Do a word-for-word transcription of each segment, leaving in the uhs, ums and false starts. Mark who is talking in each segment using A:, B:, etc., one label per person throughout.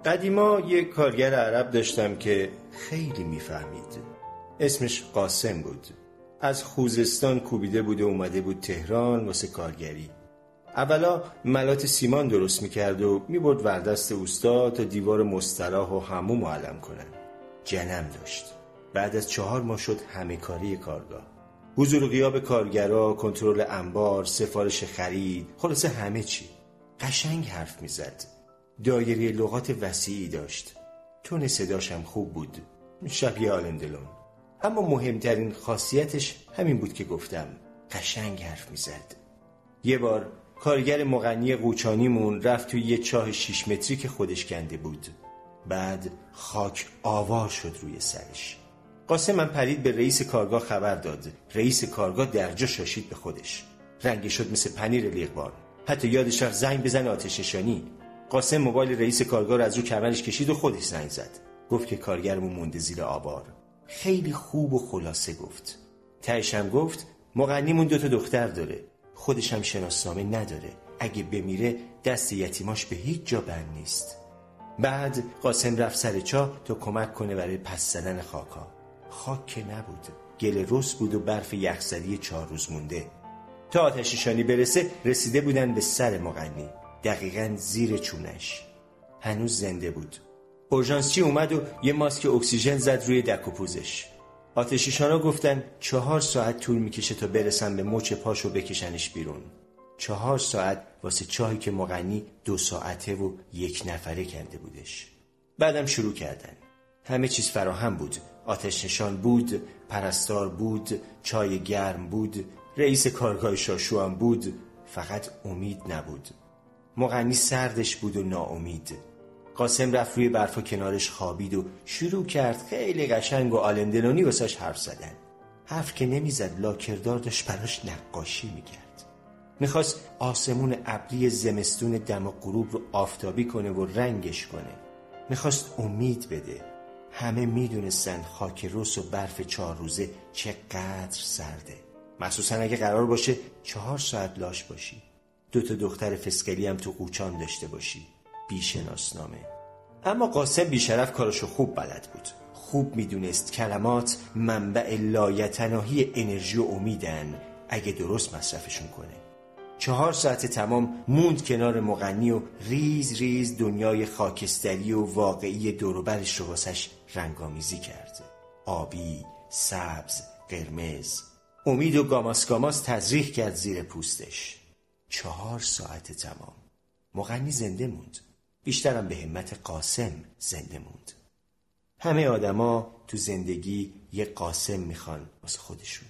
A: قدیما یک کارگر عرب داشتم که خیلی میفهمید. اسمش قاسم بود. از خوزستان کوبیده بود و اومده بود تهران واسه کارگری. اولا ملات سیمان درست میکرد و میبرد وردست اوستا تا دیوار مستراح و حموم معلم کنن. جنم داشت. بعد از چهار ماه شد همه کاری کارگاه. حضور و غیاب کارگرا، کنترل انبار، سفارش خرید، خلاصه همه چی. قشنگ حرف میزد. دایره لغات وسیعی داشت. تون صداش هم خوب بود، شبیه آلن دلون. اما مهمترین خاصیتش همین بود که گفتم، قشنگ حرف میزد. یه بار کارگر مغنی قوچانیمون رفت توی یه چاه شیش متری که خودش کنده بود. بعد خاک آوار شد روی سرش. قاسم من پرید به رئیس کارگاه خبر داد. رئیس کارگاه درجا شاشید به خودش. رنگی شد مثل پنیر لیغبان. حتی یادش رفت زنگ بزنه آتش نشانی. قاسم موبایل رئیس کارگاه رو از رو کمرش کشید و خودش زنگ زد. گفت که کارگرمون مونده زیر آوار. خیلی خوب و خلاصه گفت. تهش هم گفت مغنیمون دو تا دختر داره. خودش هم شناسنامه نداره. اگه بمیره دست یتیماش به هیچ جا بند نیست. بعد قاسم رفت سر چاه تا کمک کنه برای پس زدن خاکا. خاک که نبود، گل رس بود و برف یخزدی چهار روز مونده. تا آتش نشانی برسه رسیده بودن به سر مغنی، دقیقاً زیر چونش. هنوز زنده بود. اورژانسچی اومد و یه ماسک اکسیژن زد روی دک و پوزش. آتش نشانا گفتن چهار ساعت طول میکشه تا برسن به مچ پاشو بکشنش بیرون. چهار ساعت واسه چاهی که مغنی دو ساعته و یک نفره کنده بودش. بعدم شروع کردن. همه چیز فراهم بود. آتش نشان بود، پرستار بود، چای گرم بود، رئیس کارگاه شاشو هم بود. فقط امید نبود. مغنی سردش بود و ناامید. قاسم رفت روی برفا کنارش خوابید و شروع کرد خیلی قشنگ و آلن دلونی واسش حرف زدن. حرف که نمیزد، لاکردار داشت براش نقاشی میکرد. میخواست آسمون ابری زمستون دم و غروب رو آفتابی کنه و رنگش کنه. میخواست امید بده. همه میدونستن خاک رس و برف چهار روزه چقدر سرده، مخصوصا اگه قرار باشه چهار ساعت لاش باشی. دو تا دختر فسقلی هم تو قوچان داشته باشی، بی شناسنامه. اما قاسم بیشرف کارشو خوب بلد بود. خوب میدونست کلمات منبع لایتناهی انرژی و امیدن اگه درست مصرفشون کنه. چهار ساعت تمام موند کنار مغنی و ریز ریز دنیای خاکستری و واقعی دوروبرش رو واسش رنگامیزی کرد. آبی، سبز، قرمز. امید و گاماس گاماس تزریق کرد زیر پوستش. چهار ساعت تمام. مغنی زنده موند. بیشترم به همت قاسم زنده موند. همه آدما تو زندگی یه قاسم میخوان واسه خودشون.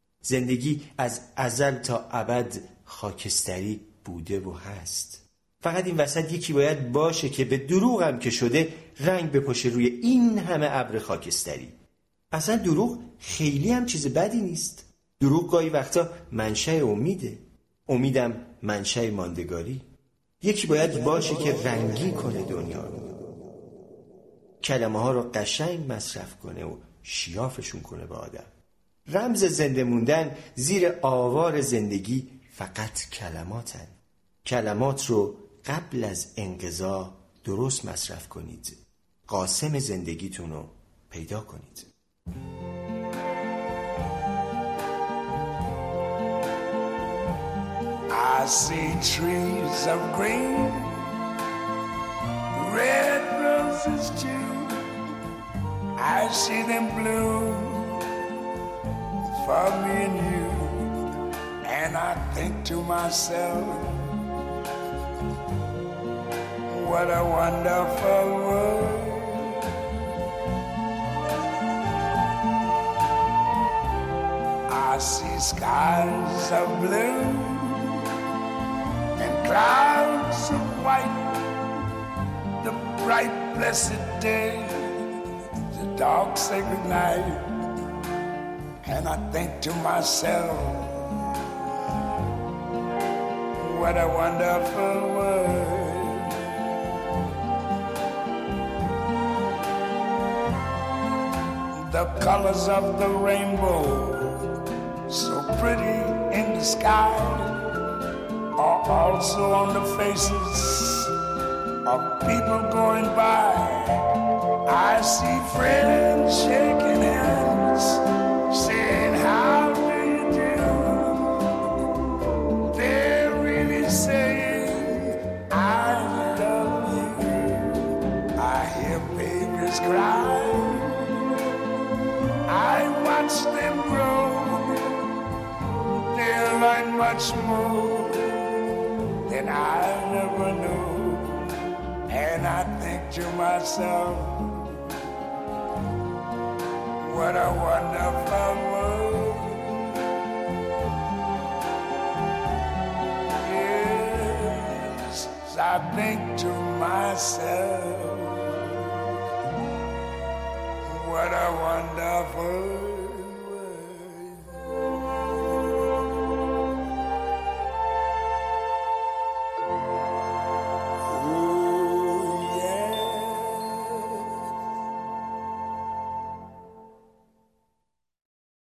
A: زندگی از ازل تا ابد خاکستری بوده و هست. فقط این وسط یکی باید باشه که به دروغ هم که شده رنگ بپاشه روی این همه ابر خاکستری. اصلا دروغ خیلی هم چیز بدی نیست. دروغ گاهی وقتا منشأ امیده. امیدم منشأ ماندگاری. یکی باید باشه که رنگی کنه دنیا رو. کلمه ها رو قشنگ مصرف کنه و شیافشون کنه به آدم. رمز زنده موندن زیر آوار زندگی فقط کلماتن. کلمات رو قبل از انقضا درست مصرف کنید. قاسم زندگیتون رو پیدا کنید.
B: I see trees of green, red roses too. I see them bloom for me and you. And I think to myself, what a wonderful world. I see skies of blue and clouds of white, the bright blessed day, the dark sacred night. And I think to myself, what a wonderful world. The colors of the rainbow, so pretty in the sky, are also on the faces of people going by. I see friends shaking hands, saying, how do you do? They're really saying, I love you. I hear babies cry. I watch them grow. They'll learn much more than I never knew. And I think to myself, what a wonderful world. Yes, I think to myself, what a wonderful